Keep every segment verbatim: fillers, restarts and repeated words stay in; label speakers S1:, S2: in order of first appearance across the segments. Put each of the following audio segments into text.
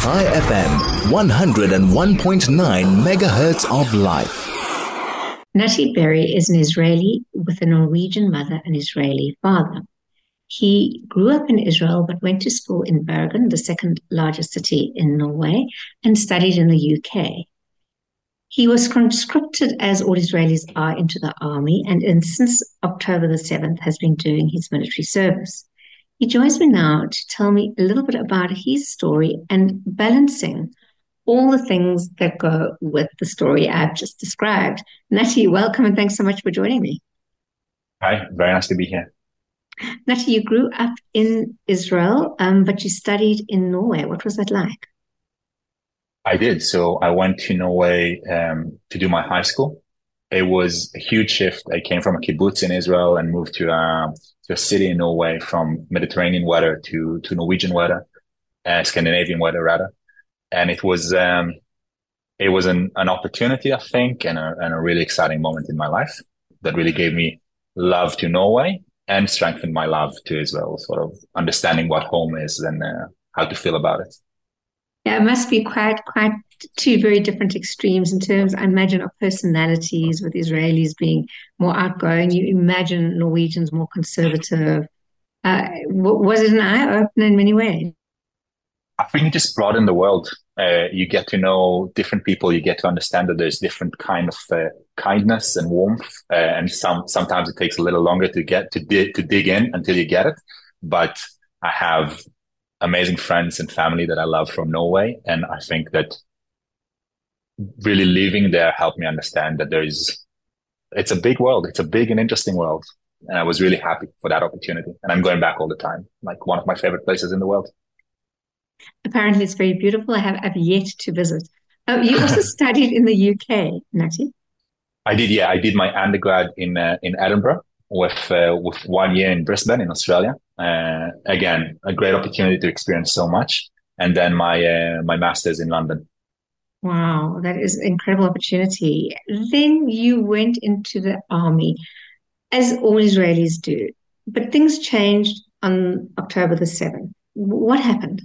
S1: Chai F M, one oh one point nine megahertz of life.
S2: Nati Berry is an Israeli with a Norwegian mother and Israeli father. He grew up in Israel but went to school in Bergen, the second largest city in Norway, and studied in the U K. He was conscripted, as all Israelis are, into the army, and in, since October the seventh has been doing his military service. He joins me now to tell me a little bit about his story and balancing all the things that go with the story I've just described. Nati, welcome and thanks so much for joining me.
S3: Hi, very nice to be here.
S2: Nati, you grew up in Israel, um, but you studied in Norway. What was that like?
S3: I did. So I went to Norway um, to do my high school. It was a huge shift. I came from a kibbutz in Israel and moved to, uh, to a city in Norway, from Mediterranean weather to, to Norwegian weather, uh, Scandinavian weather rather. And it was, um, it was an, an opportunity, I think, and a, and a really exciting moment in my life that really gave me love to Norway and strengthened my love to Israel, sort of understanding what home is and uh, how to feel about it.
S2: Yeah, it must be quite, quite two very different extremes in terms, I imagine, of personalities, with Israelis being more outgoing. You imagine Norwegians more conservative. Uh, was it an eye-opener in many ways?
S3: I think it just broadened the world. Uh, you get to know different people. You get to understand that there's different kind of uh, kindness and warmth. Uh, and some, sometimes it takes a little longer to get to dig, to dig in until you get it. But I have amazing friends and family that I love from Norway. And I think that really living there helped me understand that there is, it's a big world. It's a big and interesting world. And I was really happy for that opportunity. And I'm going back all the time, like one of my favorite places in the world.
S2: Apparently it's very beautiful. I have I've yet to visit. Oh, you also studied in the U K, Nati?
S3: I did, yeah. I did my undergrad in uh, in Edinburgh with uh, with one year in Brisbane in Australia. Uh, again, a great opportunity to experience so much. And then my uh, my master's in London.
S2: Wow, that is an incredible opportunity. Then you went into the army, as all Israelis do. But things changed on October the seventh. What happened?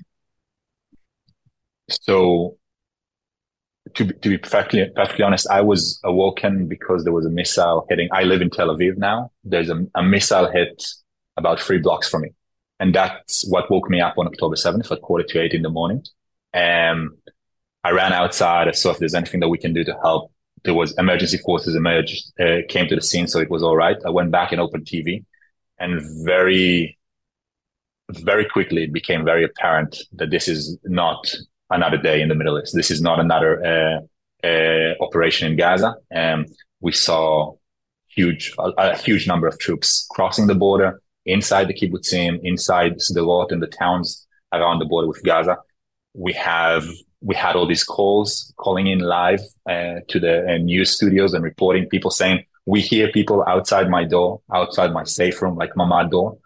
S3: So, to be, to be perfectly, perfectly honest, I was awoken because there was a missile hitting. I live in Tel Aviv now. There's a, a missile hit about three blocks from me. And that's what woke me up on October seventh at quarter to eight in the morning. Um, I ran outside. I saw if there's anything that we can do to help. There was emergency forces emerged, uh, came to the scene, so it was all right. I went back and opened T V, and very, very quickly it became very apparent that this is not another day in the Middle East. This is not another uh, uh, operation in Gaza. Um, we saw huge, a, a huge number of troops crossing the border inside the kibbutzim, inside Sderot and the towns around the border with Gaza. We have we had all these calls calling in live uh, to the uh, news studios and reporting, people saying, "We hear people outside my door, outside my safe room, like Mamad door."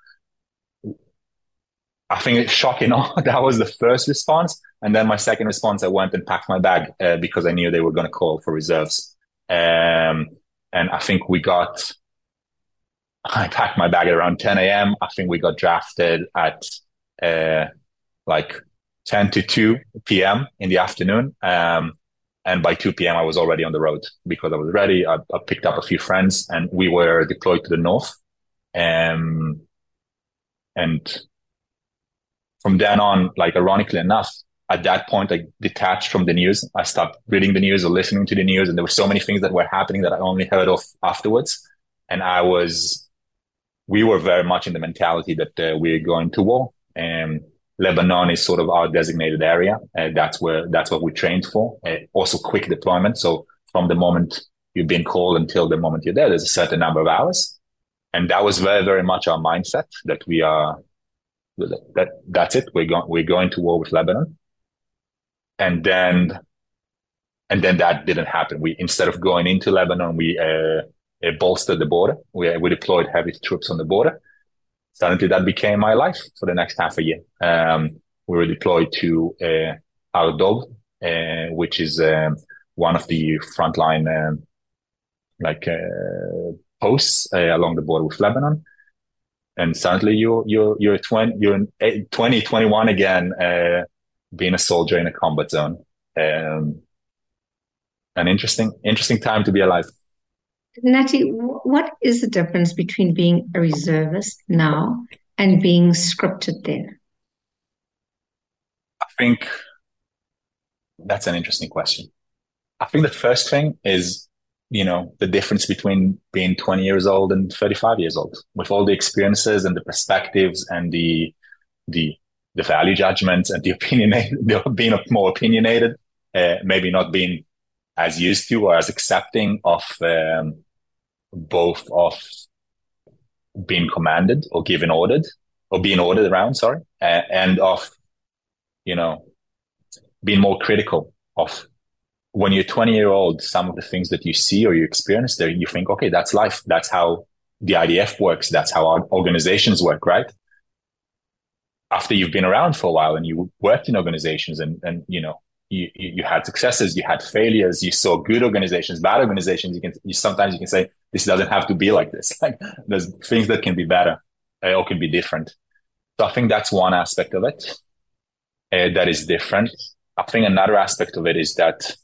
S3: I think it's shocking. That was the first response. And then my second response, I went and packed my bag uh, because I knew they were going to call for reserves. Um, and I think we got, I packed my bag at around ten a.m. I think we got drafted at uh, like ten to two p.m. in the afternoon. Um, and by two p.m. I was already on the road because I was ready. I, I picked up a few friends and we were deployed to the north. Um, and from then on, like ironically enough, at that point, I detached from the news. I stopped reading the news or listening to the news. And there were so many things that were happening that I only heard of afterwards. And I was, we were very much in the mentality that uh, we're going to war. And Lebanon is sort of our designated area. Uh, that's where, that's what we trained for. Uh, also quick deployment. So from the moment you've been called until the moment you're there, there's a certain number of hours. And that was very, very much our mindset that we are, that that's it. We're going, we're going to war with Lebanon. And then, and then that didn't happen. We, instead of going into Lebanon, we, uh, uh bolstered the border. We, we deployed heavy troops on the border. Suddenly that became my life for the next half a year. Um, we were deployed to, uh, Har Dov, uh, which is, um, one of the frontline, um, like, uh, posts, uh, along the border with Lebanon. And suddenly you're, you're, you're twenty, you're in twenty, twenty-one again, uh, being a soldier in a combat zone. Um, an interesting, interesting time to be alive.
S2: Natty, what is the difference between being a reservist now and being scripted then?
S3: I think that's an interesting question. I think the first thing is, you know, the difference between being twenty years old and thirty-five years old, with all the experiences and the perspectives and the, the, the value judgments and the opinionated, the being more opinionated, uh, maybe not being as used to or as accepting of, um, both of being commanded or given ordered or being ordered around, sorry, uh, and of, you know, being more critical of when you're twenty year old, some of the things that you see or you experience there, you think, okay, that's life. That's how the I D F works. That's how our organizations work, right? After you've been around for a while and you worked in organizations and, and, you know, you, you had successes, you had failures, you saw good organizations, bad organizations. You can, you, sometimes you can say, this doesn't have to be like this. Like there's things that can be better uh, or can be different. So I think that's one aspect of it uh, that is different. I think another aspect of it is that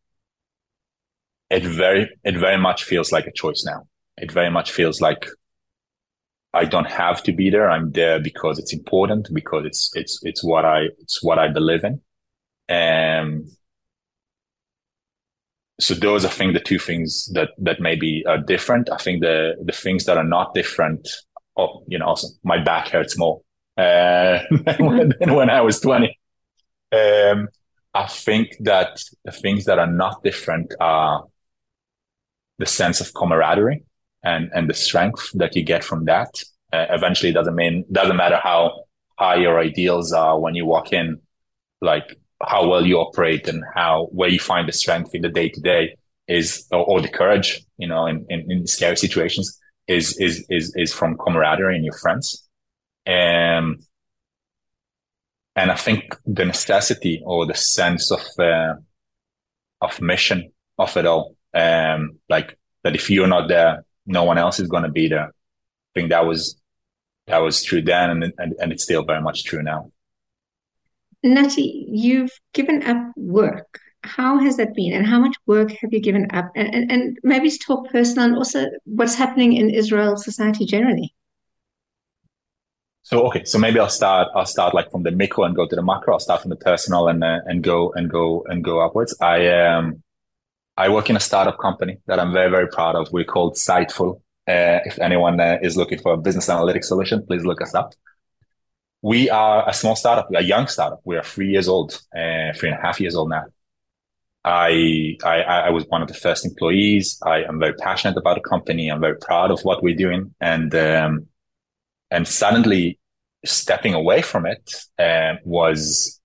S3: it very, it very much feels like a choice now. It very much feels like I don't have to be there. I'm there because it's important, because it's, it's, it's what I, it's what I believe in. Um, so those, I think, the two things that, that maybe are different. I think the, the things that are not different, oh, you know, also my back hurts more, uh, than when I was twenty. Um, I think that the things that are not different are the sense of camaraderie and, and the strength that you get from that. Uh, eventually, it doesn't mean, doesn't matter how high your ideals are when you walk in, like how well you operate and how, where you find the strength in the day to day is, or, or the courage, you know, in, in, in scary situations is, is, is, is from camaraderie and your friends. Um, and I think the necessity or the sense of, uh, of mission of it all. Um, like that if you're not there, no one else is going to be there. I think that was, that was true then and, and, and it's still very much true now.
S2: Natty, you've given up work. How has that been? And how much work have you given up? And, and, and maybe talk personal and also what's happening in Israel society generally.
S3: So, okay. So maybe I'll start, I'll start like from the micro and go to the macro. I'll start from the personal and, uh, and go, and go, and go upwards. I, um, I work in a startup company that I'm very, very proud of. We're called Sightful. Uh, if anyone uh, is looking for a business analytics solution, please look us up. We are a small startup, a young startup. We are three years old, uh, three and a half years old now. I, I, I was one of the first employees. I am very passionate about the company. I'm very proud of what we're doing. And, um, and suddenly stepping away from it, uh, was,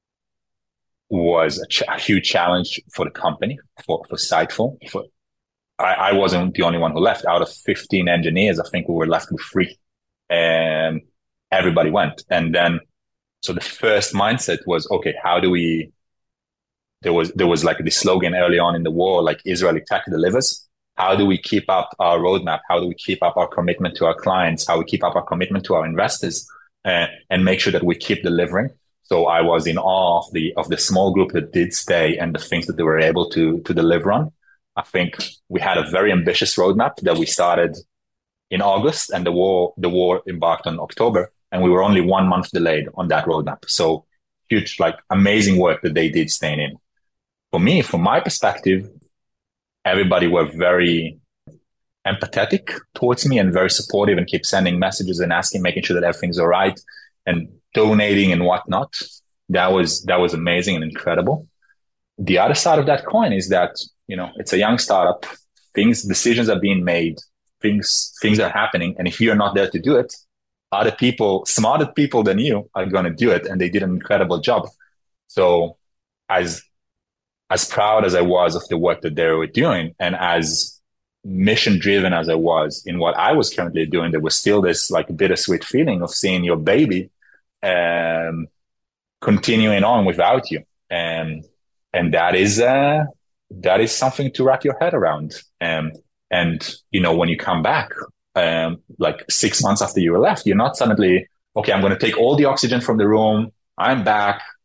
S3: was a, ch- a huge challenge for the company, for, for Sightful. For, I, I wasn't the only one who left. Out of fifteen engineers, I think we were left with three. And everybody went. And then, so the first mindset was, okay, how do we, there was, there was like this slogan early on in the war, like Israeli tech delivers. How do we keep up our roadmap? How do we keep up our commitment to our clients? How we keep up our commitment to our investors, uh, and make sure that we keep delivering. So I was in awe of the, of the small group that did stay and the things that they were able to, to deliver on. I think we had a very ambitious roadmap that we started in August and the war, the war embarked on October. And we were only one month delayed on that roadmap. So huge, like amazing work that they did staying in. For me, from my perspective, everybody were very empathetic towards me and very supportive and keep sending messages and asking, making sure that everything's all right and donating and whatnot. That was, that was amazing and incredible. The other side of that coin is that, you know, it's a young startup. Things, decisions are being made. Things, things are happening. And if you're not there to do it, other people, smarter people than you are going to do it. And they did an incredible job. So as, as proud as I was of the work that they were doing and as mission driven as I was in what I was currently doing, there was still this like bittersweet feeling of seeing your baby, um, continuing on without you. And, and that is, uh, that is something to wrap your head around. Um, and, you know, when you come back, um, like six months after you were left, you're not suddenly, okay, I'm going to take all the oxygen from the room. I'm back.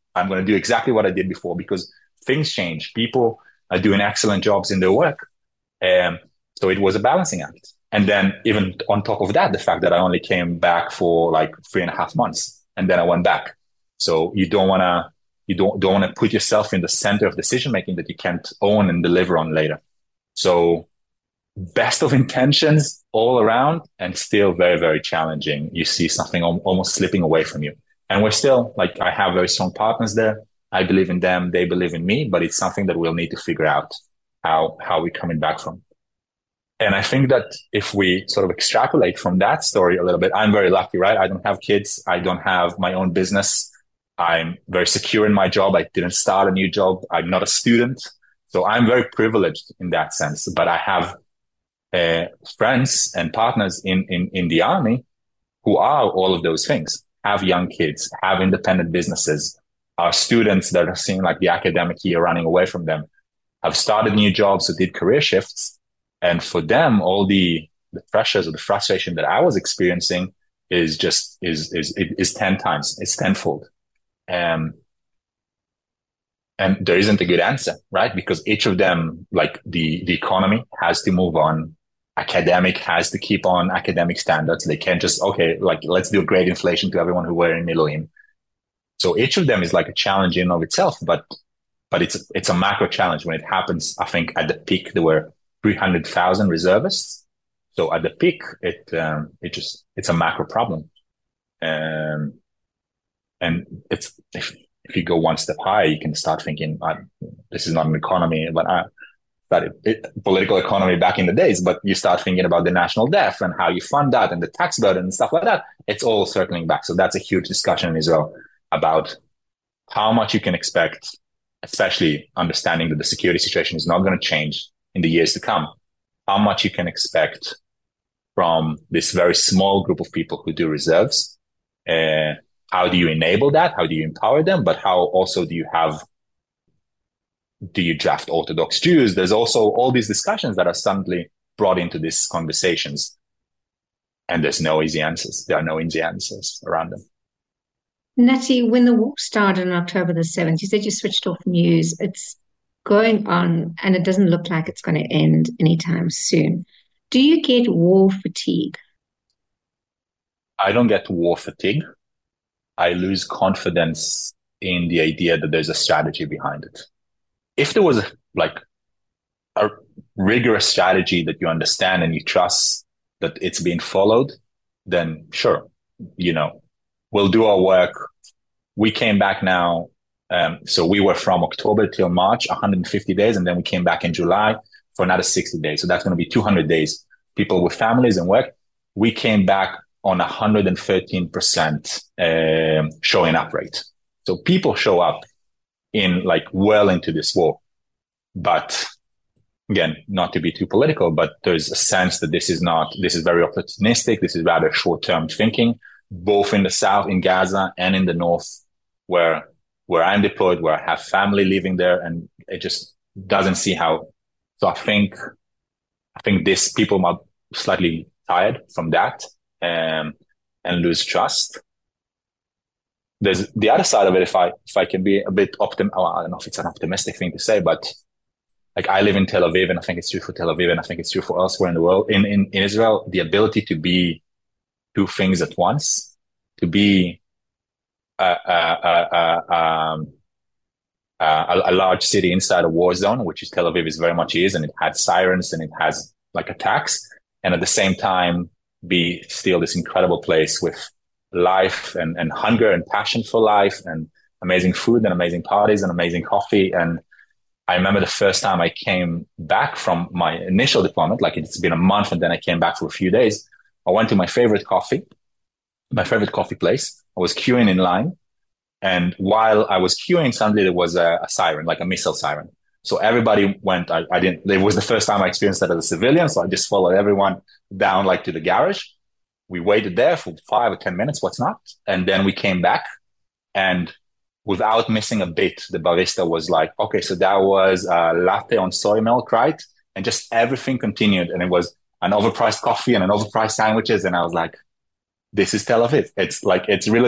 S3: I'm going to do exactly what I did before because things change. People are doing excellent jobs in their work. Um, so it was a balancing act. And then even on top of that, the fact that I only came back for like three and a half months and then I went back. So you don't want to, you don't, don't want to put yourself in the center of decision making that you can't own and deliver on later. So best of intentions all around and still very, very challenging. You see something almost slipping away from you. And we're still like, I have very strong partners there. I believe in them. They believe in me, but it's something that we'll need to figure out how, how we're coming back from. And I think that if we sort of extrapolate from that story a little bit, I'm very lucky, right? I don't have kids. I don't have my own business. I'm very secure in my job. I didn't start a new job. I'm not a student. So I'm very privileged in that sense, but I have uh, friends and partners in, in, in the army who are all of those things, have young kids, have independent businesses, are students that are seeing like the academic year running away from them, have started new jobs or did career shifts. And for them, all the, the pressures or the frustration that I was experiencing is just, is, is, is ten times, it's tenfold. Um, and there isn't a good answer, right? Because each of them, like the, the economy has to move on. Academic has to keep on academic standards. They can't just, okay, like let's do a great inflation to everyone who were in Miluim. So each of them is like a challenge in and of itself, but, but it's, it's a macro challenge when it happens. I think at the peak, there were three hundred thousand reservists. So at the peak, it, um, it just, it's a macro problem. Um, and it's, if, if you go one step higher, you can start thinking, uh, this is not an economy, but I, that it, it, political economy back in the days, but you start thinking about the national debt and how you fund that and the tax burden and stuff like that. It's all circling back. So that's a huge discussion in Israel about how much you can expect, especially understanding that the security situation is not going to change in the years to come, how much you can expect from this very small group of people who do reserves. Uh, how do you enable that? How do you empower them? But how also do you have, do you draft Orthodox Jews? There's also all these discussions that are suddenly brought into these conversations. And there's no easy answers. There are no easy answers around them.
S2: Nati, when the war started on October the seventh, you said you switched off news. It's going on and it doesn't look like it's going to end anytime soon. Do you get war fatigue?
S3: I don't get war fatigue. I lose confidence in the idea that there's a strategy behind it. If there was a, like a rigorous strategy that you understand and you trust that it's being followed, then sure, you know, we'll do our work. We came back now. Um, so we were from October till March, one hundred fifty days. And then we came back in July for another sixty days. So that's going to be two hundred days. People with families and work. We came back on one hundred thirteen percent um, showing up rate. So people show up in like well into this war. But again, not to be too political, but there's a sense that this is not, this is very opportunistic. This is rather short-term thinking, both in the south, in Gaza, and in the north, where where I'm deployed, where I have family living there, and it just doesn't see how. So I think, I think this people are slightly tired from that, um, and lose trust. There's the other side of it. If I, if I can be a bit optim, oh, I don't know if it's an optimistic thing to say, but like I live in Tel Aviv, and I think it's true for Tel Aviv, and I think it's true for elsewhere in the world. In, in, in Israel, the ability to be two things at once, to be Uh, uh, uh, uh, um, uh, a, a large city inside a war zone, which is Tel Aviv is very much is, and it has sirens and it has like attacks, and at the same time be still this incredible place with life and, and hunger and passion for life and amazing food and amazing parties and amazing coffee. And I remember the first time I came back from my initial deployment, like it's been a month and then I came back for a few days. I went to my favorite coffee, my favorite coffee place. I was queuing in line. And while I was queuing, suddenly there was a, a siren, like a missile siren. So everybody went, I, I didn't, it was the first time I experienced that as a civilian. So I just followed everyone down like to the garage. We waited there for five or ten minutes, what's not. And then we came back and without missing a bit, the barista was like, okay, so that was a latte on soy milk, right? And just everything continued. And it was an overpriced coffee and an overpriced sandwiches. And I was like, this is Tel Aviv. It's like, it's really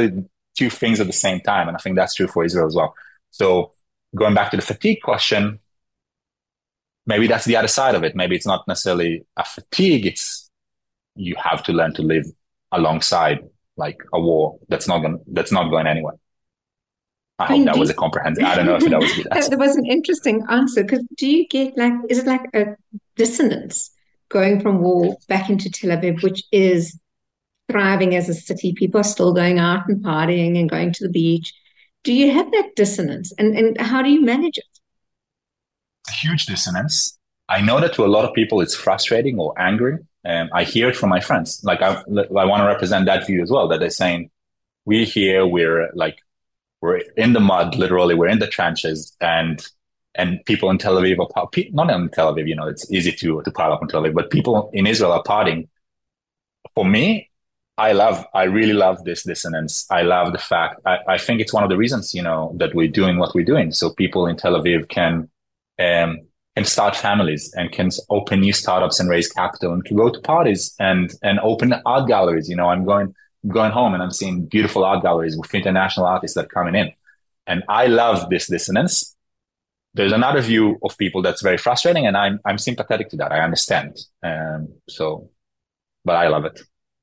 S3: two things at the same time. And I think that's true for Israel as well. So going back to the fatigue question, maybe that's the other side of it. Maybe it's not necessarily a fatigue. It's you have to learn to live alongside like a war that's not going that's not going anywhere. I, I hope mean, that was you, a comprehensive. I don't know if that was a good answer.
S2: That was an interesting answer, because do you get like is it like a dissonance going from war back into Tel Aviv, which is thriving as a city? People are still going out and partying and going to the beach. Do you have that dissonance, and and how do you manage it?
S3: A huge dissonance. I know that to a lot of people it's frustrating or angry. And I hear it from my friends. Like I, I want to represent that view as well, that they're saying, we here, we're like, we're in the mud, literally, we're in the trenches, and, and people in Tel Aviv are, not in Tel Aviv, you know, it's easy to, to pile up in Tel Aviv, but people in Israel are partying. For me, I love, I really love this dissonance. I love the fact, I, I think it's one of the reasons, you know, that we're doing what we're doing. So people in Tel Aviv can, um, can start families and can open new startups and raise capital and can go to parties and, and open art galleries. You know, I'm going, going home and I'm seeing beautiful art galleries with international artists that are coming in. And I love this dissonance. There's another view of people that's very frustrating, and I'm, I'm sympathetic to that. I understand. Um, so, but I love it.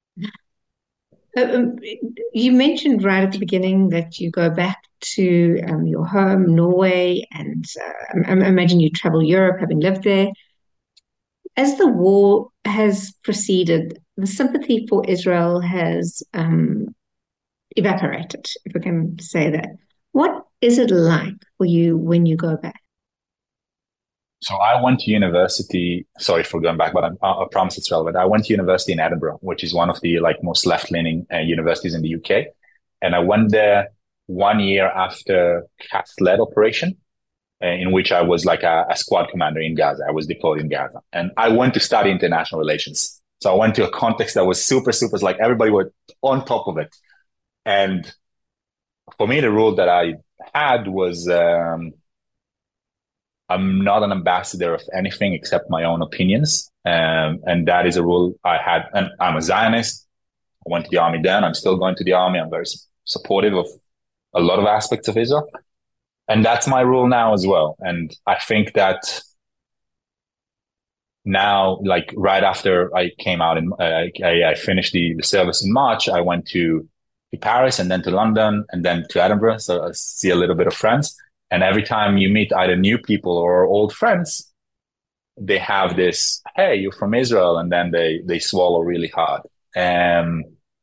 S2: Um, you mentioned right at the beginning that you go back to um, your home, Norway, and uh, I, I imagine you travel Europe, having lived there. As the war has proceeded, the sympathy for Israel has um, evaporated, if we can say that. What is it like for you when you go back?
S3: So I went to university, sorry for going back, but I, I promise it's relevant. I went to university in Edinburgh, which is one of the like most left-leaning uh, universities in the U K. And I went there one year after Cast-led operation, uh, in which I was like a, a squad commander in Gaza. I was deployed in Gaza. And I went to study international relations. So I went to a context that was super, super, like everybody was on top of it. And for me, the rule that I had was, um, I'm not an ambassador of anything except my own opinions. Um, and that is a rule I had. And I'm a Zionist. I went to the army then. I'm still going to the army. I'm very supportive of a lot of aspects of Israel. And that's my rule now as well. And I think that now, like right after I came out and uh, I, I finished the, the service in March, I went to, to Paris and then to London and then to Edinburgh. So I see a little bit of friends. And every time you meet either new people or old friends, they have this, hey, you're from Israel. And then they, they swallow really hard. Um,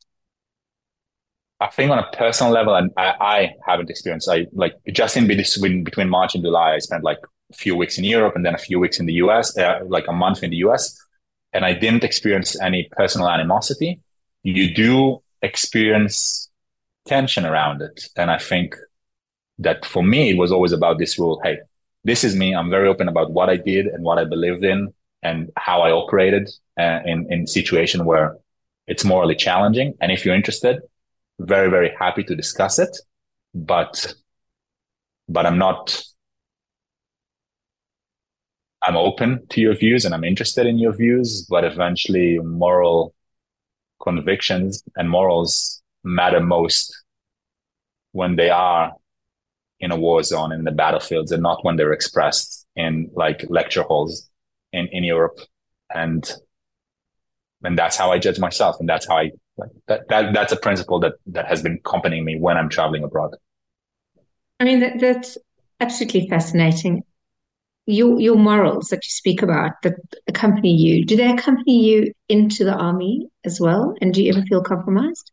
S3: I think on a personal level, and I, I haven't experienced, I like just in between, between March and July, I spent like a few weeks in Europe and then a few weeks in the U S, uh, like a month in the U S. And I didn't experience any personal animosity. You do experience tension around it. And I think that for me, it was always about this rule. Hey, this is me. I'm very open about what I did and what I believed in and how I operated uh, in, in situation where it's morally challenging. And if you're interested, very, very happy to discuss it. But, but I'm not, I'm open to your views and I'm interested in your views, but eventually moral convictions and morals matter most when they are in a war zone, in the battlefields, and not when they're expressed in like lecture halls in, in Europe. And, and that's how I judge myself. And that's how I, like, that, that, that's a principle that, that has been accompanying me when I'm traveling abroad.
S2: I mean, that, that's absolutely fascinating. Your, your morals that you speak about that accompany you, do they accompany you into the army as well? And do you ever feel compromised?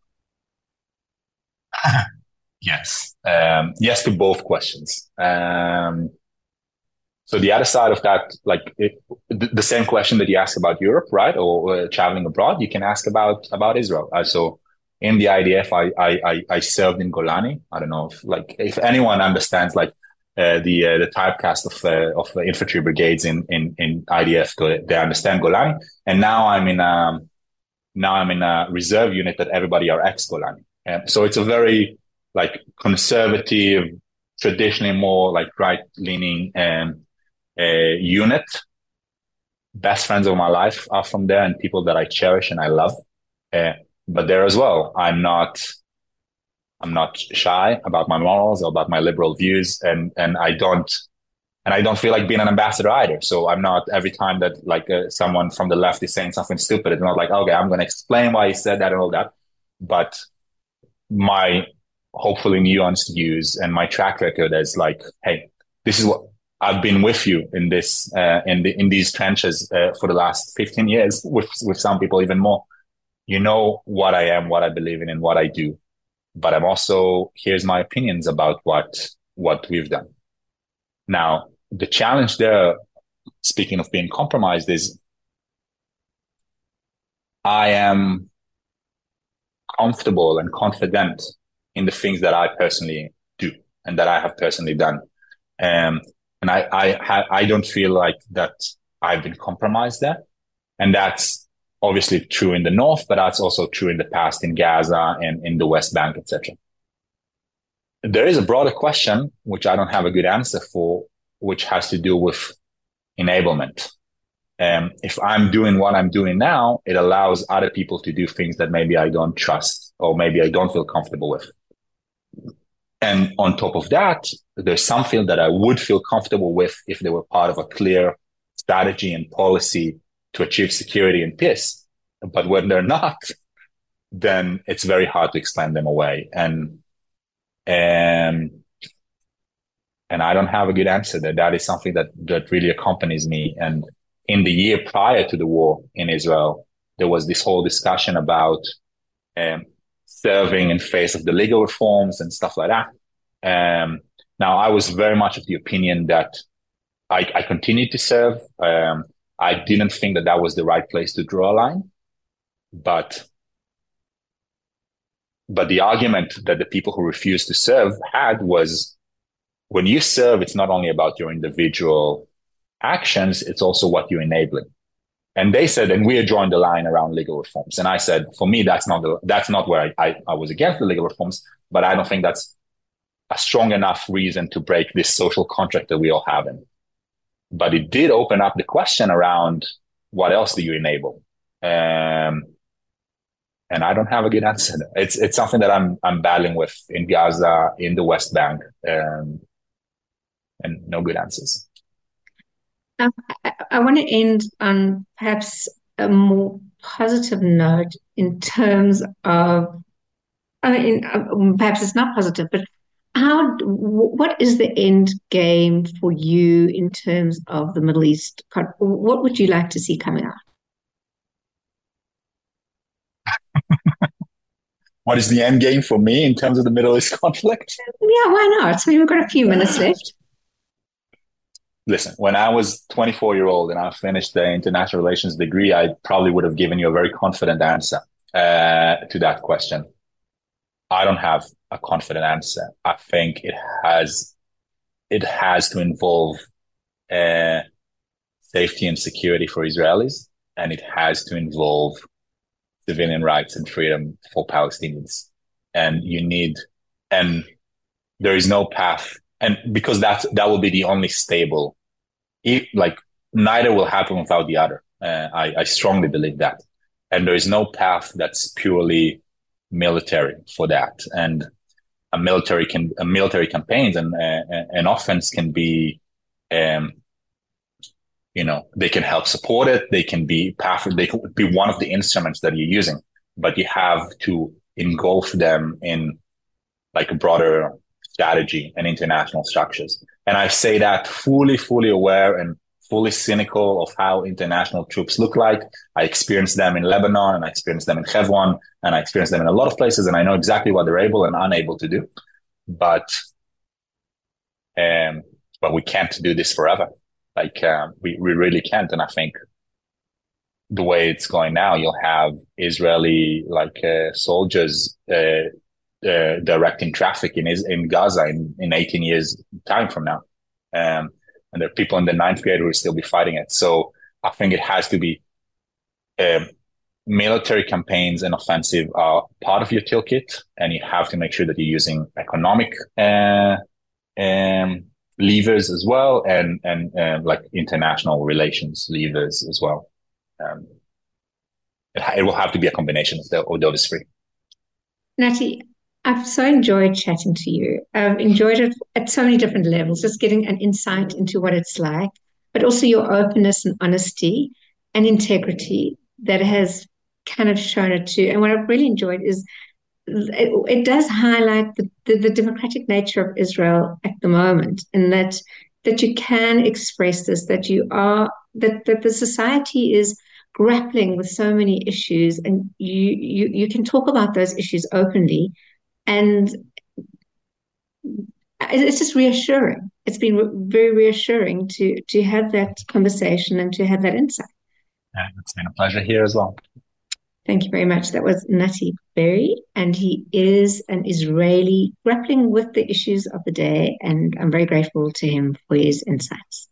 S3: Yes. Um, yes to both questions. Um, so the other side of that, like it, the, the same question that you asked about Europe, right? Or uh, traveling abroad, you can ask about, about Israel. Uh, so in the I D F, I, I, I served in Golani. I don't know if like, if anyone understands like, uh, the, uh, the typecast of, uh, of uh, infantry brigades in, in, in I D F, they understand Golani. And now I'm in, um, now I'm in a reserve unit that everybody are ex-Golani. Um, so it's a very, like conservative, traditionally more like right-leaning um, uh, unit. Best friends of my life are from there and people that I cherish and I love. Uh, but there as well, I'm not, I'm not shy about my morals or about my liberal views, and and I don't and I don't feel like being an ambassador either. So I'm not, every time that like uh, someone from the left is saying something stupid, it's not like, okay, I'm going to explain why he said that and all that. But my hopefully nuanced views and my track record is like, hey, this is what I've been with you in this, uh, in the, in these trenches uh, for the last fifteen years, with, with some people even more. You know what I am, what I believe in, and what I do. But I'm also, here's my opinions about what, what we've done. Now, the challenge there, speaking of being compromised, is I am comfortable and confident in the things that I personally do and that I have personally done. Um, and I, I, I don't feel like that I've been compromised there. And that's obviously true in the north, but that's also true in the past in Gaza and in the West Bank, et cetera. There is a broader question, which I don't have a good answer for, which has to do with enablement. Um, if I'm doing what I'm doing now, it allows other people to do things that maybe I don't trust or maybe I don't feel comfortable with. And on top of that, there's something that I would feel comfortable with if they were part of a clear strategy and policy to achieve security and peace. But when they're not, then it's very hard to explain them away. And, and, and I don't have a good answer there. That is something that, that really accompanies me. And in the year prior to the war in Israel, there was this whole discussion about um, serving in face of the legal reforms and stuff like that. Um, now, I was very much of the opinion that I, I continued to serve. Um, I didn't think that that was the right place to draw a line. But, but the argument that the people who refused to serve had was, when you serve, it's not only about your individual actions, it's also what you're enabling. And they said, and we are drawing the line around legal reforms. And I said, for me, that's not the, that's not where I, I, I was against the legal reforms, but I don't think that's a strong enough reason to break this social contract that we all have in. But it did open up the question around what else do you enable? Um, and I don't have a good answer. It's, it's something that I'm, I'm battling with in Gaza, in the West Bank, um, and no good answers.
S2: Um, I, I want to end on perhaps a more positive note in terms of, I mean, uh, perhaps it's not positive, but how, what is the end game for you in terms of the Middle East? What would you like to see coming out?
S3: What is the end game for me in terms of the Middle East conflict?
S2: Yeah, why not? So we've got a few minutes left.
S3: Listen, when I was twenty-four year old and I finished the international relations degree, I probably would have given you a very confident answer uh, to that question. I don't have a confident answer. I think it has, it has to involve uh, safety and security for Israelis, and it has to involve civilian rights and freedom for Palestinians. And you need, and there is no path. And because that, that will be the only stable, it, like neither will happen without the other. Uh, I, I strongly believe that. And there is no path that's purely military for that. And a military can, a military campaigns and uh, an offense can be, um, you know, they can help support it. They can be path, they can be one of the instruments that you're using, but you have to engulf them in like a broader strategy and international structures. And I say that fully, fully aware and fully cynical of how international troops look like. I experienced them in Lebanon and I experienced them in Hebron and I experienced them in a lot of places, and I know exactly what they're able and unable to do. But, um, but we can't do this forever. Like, uh, we, we really can't. And I think the way it's going now, you'll have Israeli, like, uh, soldiers, uh, uh, directing traffic in, in Gaza in, in eighteen years time from now. Um, and there are people in the ninth grade who will still be fighting it. So I think it has to be, um, military campaigns and offensive are part of your toolkit, and you have to make sure that you're using economic, uh, um, levers as well, and and uh, like international relations levers as well. Um, it, it will have to be a combination of, the, of those three.
S2: Nati, I've so enjoyed chatting to you. I've enjoyed it at so many different levels, just getting an insight into what it's like, but also your openness and honesty and integrity that has kind of shown it too. And what I've really enjoyed is it, it does highlight the, the, the democratic nature of Israel at the moment, and that that you can express this, that you are that that the society is grappling with so many issues, and you you you can talk about those issues openly, and it's just reassuring. It's been very reassuring to to have that conversation and to have that insight.
S3: Yeah, it's been a pleasure here as well.
S2: Thank you very much. That was Nati Berry, and he is an Israeli grappling with the issues of the day, and I'm very grateful to him for his insights.